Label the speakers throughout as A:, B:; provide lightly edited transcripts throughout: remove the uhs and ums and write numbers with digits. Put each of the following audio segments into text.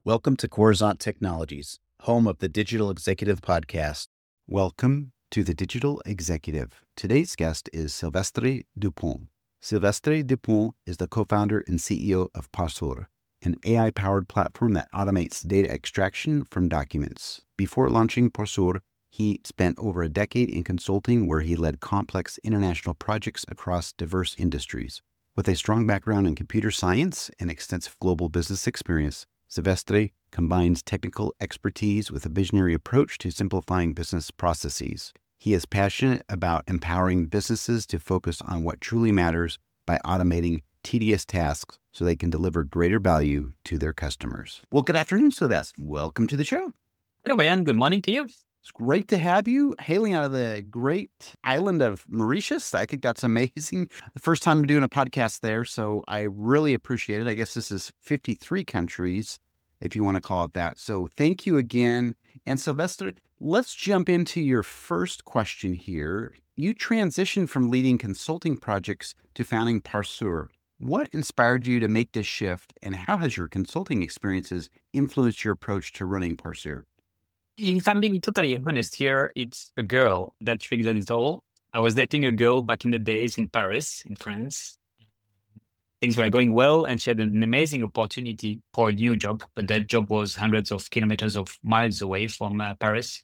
A: Welcome to Coruzant Technologies, home of the Digital Executive Podcast.
B: Welcome to the Digital Executive. Today's guest is Sylvestre Dupont. Sylvestre Dupont is the co-founder and CEO of Parsor, an AI-powered platform that automates data extraction from documents. Before launching Parsor, he spent over a decade in consulting where he led complex international projects across diverse industries. With a strong background in computer science and extensive global business experience, Sylvestre combines technical expertise with a visionary approach to simplifying business processes. He is passionate about empowering businesses to focus on what truly matters by automating tedious tasks so they can deliver greater value to their customers. Well, good afternoon, Sylvestre. Welcome to the show.
C: Hello, Ian. Good morning to you.
B: It's great to have you hailing out of the great island of Mauritius. I think that's amazing. The first time I'm doing a podcast there, so I really appreciate it. I guess this is 53 countries, if you want to call it that. So thank you again. And Sylvestre, let's jump into your first question here. You transitioned from leading consulting projects to founding Parsor. What inspired you to make this shift, and how has your consulting experiences influenced your approach to running Parsor?
C: If I'm being totally honest here, it's a girl that triggered it all. I was dating a girl back in the days in Paris, in France. Things were going well, and she had an amazing opportunity for a new job, but that job was hundreds of kilometers of miles away from Paris.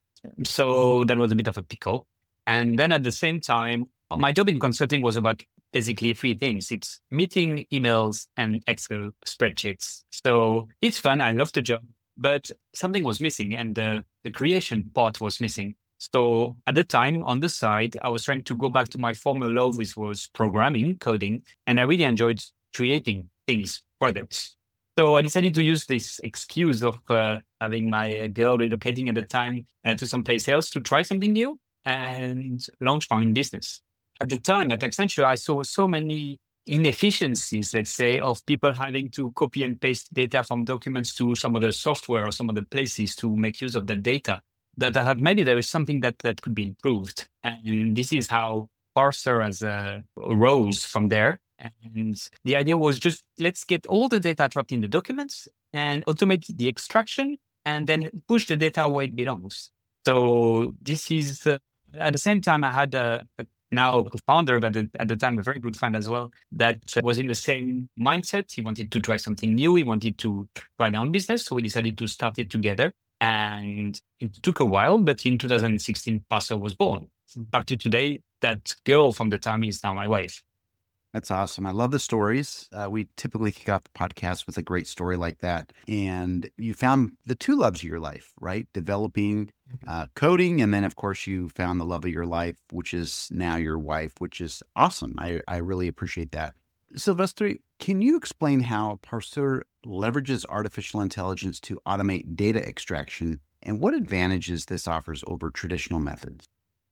C: So that was a bit of a pickle. And then at the same time, my job in consulting was about basically three things. It's meeting, emails, and Excel spreadsheets. So it's fun. I love the job, but something was missing, and the creation part was missing. So at the time, on the side, I was trying to go back to my former love, which was programming, coding, and I really enjoyed creating things, products. So I decided to use this excuse of having my girl relocating at the time to someplace else to try something new and launch my own business. At the time at Accenture, I saw so many inefficiencies, let's say, of people having to copy and paste data from documents to some other software or some other places to make use of that data, that I had maybe there is something that could be improved. And this is how Parsor has rose from there. And the idea was just, let's get all the data trapped in the documents and automate the extraction and then push the data where it belongs. So this is, at the same time, I had now a founder, but at the time, a very good friend as well, that was in the same mindset. He wanted to try something new. He wanted to try their own business. So we decided to start it together. And it took a while, but in 2016, Parsor was born. Back to today, that girl from the time is now my wife.
B: That's awesome. I love the stories. We typically kick off the podcast with a great story like that. And you found the two loves of your life, right? Developing coding. And then, of course, you found the love of your life, which is now your wife, which is awesome. I really appreciate that. Sylvestre, can you explain how Parsor leverages artificial intelligence to automate data extraction and what advantages this offers over traditional methods?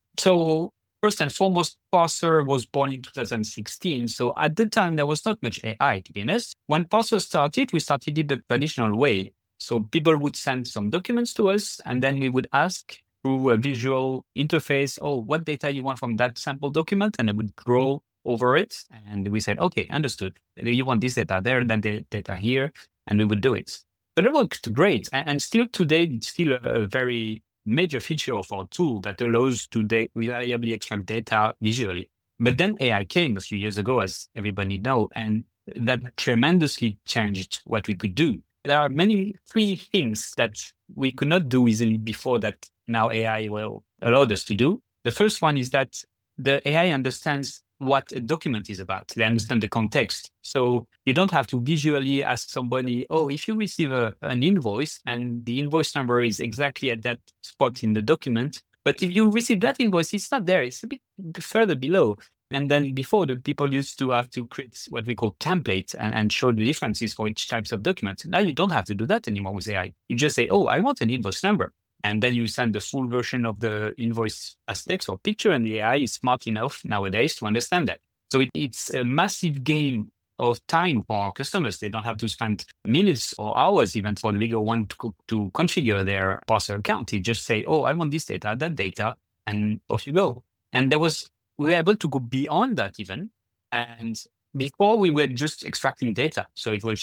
C: So first and foremost, Parsor was born in 2016. So at the time, there was not much AI, to be honest. When Parsor started, we started it the traditional way. So people would send some documents to us, and then we would ask through a visual interface, oh, what data you want from that sample document? And it would grow over it. And we said, okay, understood. You want this data there, then the data here, and we would do it. But it worked great. And still today, it's still a very major feature of our tool that allows to reliably extract data visually. But then AI came a few years ago, as everybody knows, and that tremendously changed what we could do. There are three things that we could not do easily before that now AI will allow us to do. The first one is that the AI understands what a document is about. They understand the context. So you don't have to visually ask somebody, oh, if you receive an invoice and the invoice number is exactly at that spot in the document, but if you receive that invoice, it's not there. It's a bit further below. And then before, the people used to have to create what we call templates and show the differences for each types of documents. Now you don't have to do that anymore with AI. You just say, oh, I want an invoice number. And then you send the full version of the invoice as text or picture, and the AI is smart enough nowadays to understand that. So it's a massive gain of time for our customers. They don't have to spend minutes or hours even for the legal one to configure their Parsor account. You just say, oh, I want this data, that data, and off you go. And we were able to go beyond that even. And before we were just extracting data. So it was just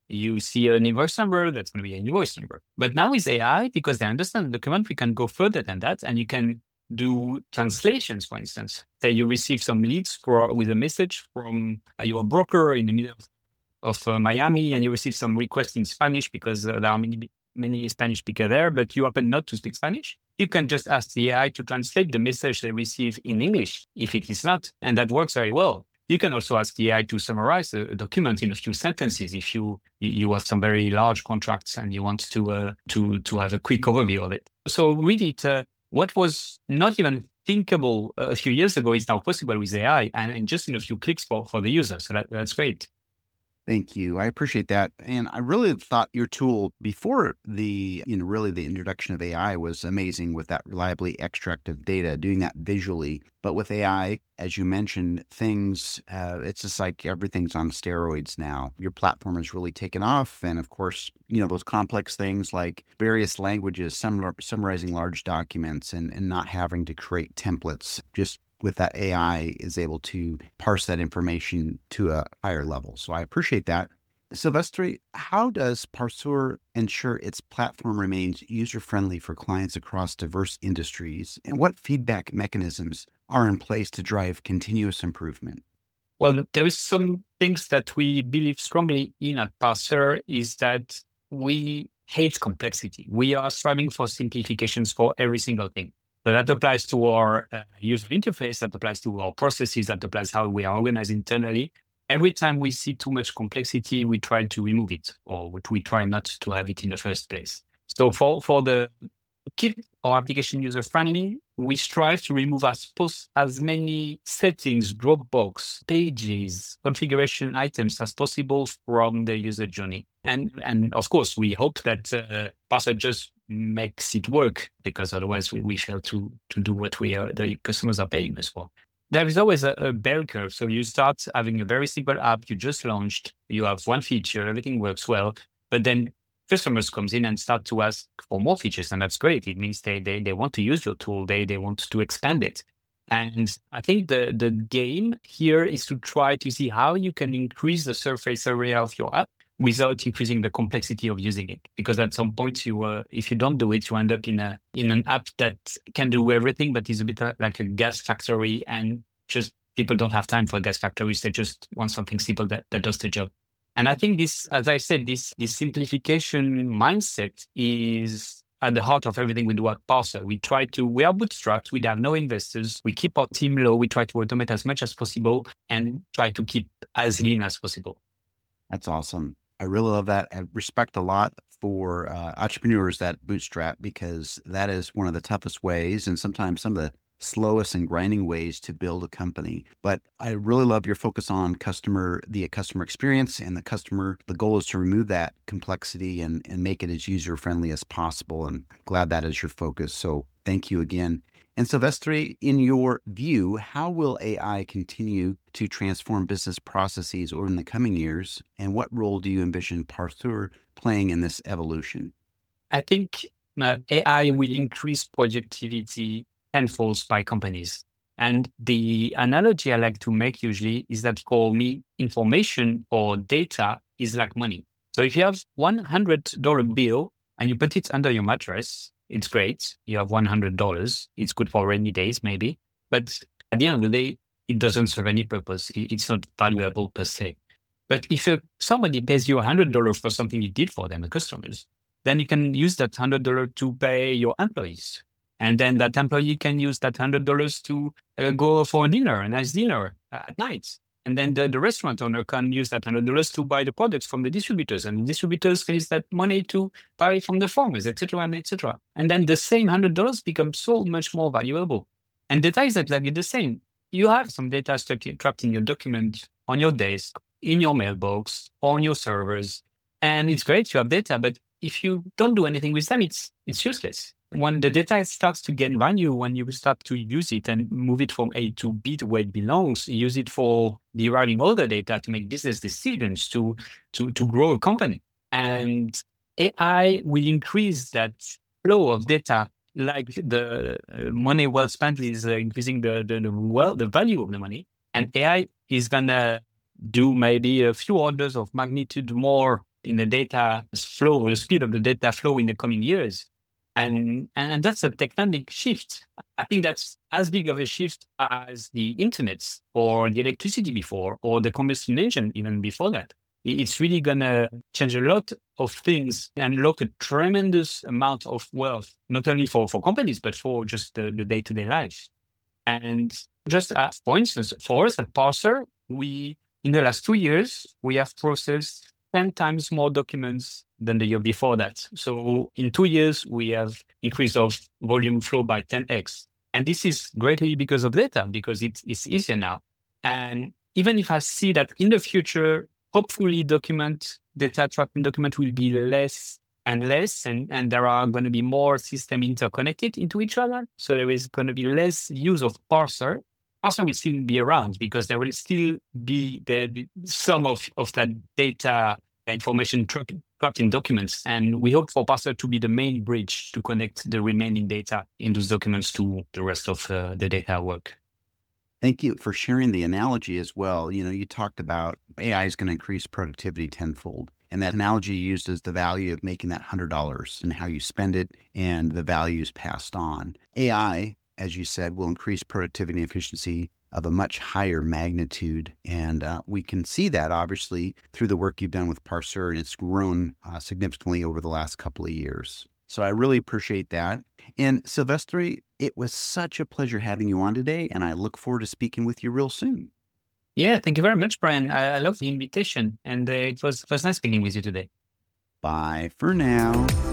C: You see an invoice number, that's going to be an invoice number. But now with AI, because they understand the document, we can go further than that, and you can do translations, for instance. Say you receive some leads with a message from your broker in the middle of Miami, and you receive some requests in Spanish because there are many Spanish speakers there, but you happen not to speak Spanish. You can just ask the AI to translate the message they receive in English if it is not, and that works very well. You can also ask the AI to summarize a document in a few sentences if you have some very large contracts and you want to have a quick overview of it. So really, what was not even thinkable a few years ago is now possible with AI, and just in a few clicks for the user. So that's great.
B: Thank you. I appreciate that. And I really thought your tool before really the introduction of AI was amazing with that reliably extractive data, doing that visually. But with AI, as you mentioned, it's just like everything's on steroids now. Your platform has really taken off. And of course, those complex things like various languages, summarizing large documents and not having to create templates, just with that AI is able to parse that information to a higher level. So I appreciate that. Silvestre, how does Parseur ensure its platform remains user-friendly for clients across diverse industries? And what feedback mechanisms are in place to drive continuous improvement?
C: Well, there is some things that we believe strongly in at Parseur is that we hate complexity. We are striving for simplifications for every single thing. So that applies to our user interface, that applies to our processes, that applies how we are organized internally. Every time we see too much complexity, we try to remove it, or we try not to have it in the first place. So to keep our application user-friendly, we strive to remove as many settings, Dropbox, pages, configuration items as possible from the user journey. And of course, we hope that Parseur just makes it work, because otherwise we fail to do what the customers are paying us for. There is always a bell curve. So you start having a very simple app you just launched, you have one feature, everything works well, but then customers comes in and start to ask for more features, and that's great. It means they want to use your tool, they want to expand it. And I think the game here is to try to see how you can increase the surface area of your app without increasing the complexity of using it. Because at some point, if you don't do it, you end up in an app that can do everything, but is a bit like a gas factory, and just people don't have time for gas factories. They just want something simple that does the job. And I think this, as I said, this simplification mindset is at the heart of everything we do at Parseur. We are bootstrapped, we have no investors, we keep our team low, we try to automate as much as possible and try to keep as lean as possible.
B: That's awesome. I really love that. I respect a lot for entrepreneurs that bootstrap, because that is one of the toughest ways and sometimes some of the slowest and grinding ways to build a company. But I really love your focus on the customer experience and the goal is to remove that complexity and make it as user-friendly as possible. And glad that is your focus. So thank you again. And Silvestre, in your view, how will AI continue to transform business processes over the coming years? And what role do you envision Parseur playing in this evolution?
C: I think AI will increase productivity tenfold by companies. And the analogy I like to make usually is that for me, information or data is like money. So if you have $100 bill and you put it under your mattress, it's great. You have $100. It's good for rainy days, maybe. But at the end of the day, it doesn't serve any purpose. It's not valuable per se. But if somebody pays you $100 for something you did for them, the customers, then you can use that $100 to pay your employees. And then that employee can use that $100 to go for a nice dinner at night. And then the restaurant owner can use that $100 to buy the products from the distributors, and the distributors can use that money to buy from the farmers, etc., and etc. And then the same $100 becomes so much more valuable. And data is exactly the same. You have some data trapped in your document, on your desk, in your mailbox, on your servers, and it's great you have data. But if you don't do anything with them, it's useless. When the data starts to gain value, when you start to use it and move it from A to B to where it belongs, use it for deriving all the data to make business decisions, to grow a company. And AI will increase that flow of data, like the money well spent is increasing the value of the money. And AI is going to do maybe a few orders of magnitude more in the data flow, or the speed of the data flow in the coming years. And that's a tectonic shift. I think that's as big of a shift as the internet or the electricity before, or the combustion engine even before that. It's really going to change a lot of things and unlock a tremendous amount of wealth, not only for companies, but for just the day-to-day life. And just as for instance, for us at Parser, in the last 2 years, we have processed 10 times more documents than the year before that. So in 2 years, we have increased our volume flow by 10x. And this is greatly because of data, because it's easier now. And even if I see that in the future, hopefully data tracking document will be less and less, and there are going to be more systems interconnected into each other. So there is going to be less use of Parser. Parser will still be around because there will still be some of that data information trapped in documents. And we hope for Parser to be the main bridge to connect the remaining data in those documents to the rest of the data work.
B: Thank you for sharing the analogy as well. You talked about AI is going to increase productivity tenfold. And that analogy you used is the value of making that $100 and how you spend it and the values passed on. AI, as you said, will increase productivity and efficiency of a much higher magnitude. And we can see that obviously through the work you've done with Parser, and it's grown significantly over the last couple of years. So I really appreciate that. And Silvestre, it was such a pleasure having you on today, and I look forward to speaking with you real soon.
C: Yeah, thank you very much, Brian. I love the invitation, and it was nice speaking with you today.
B: Bye for now.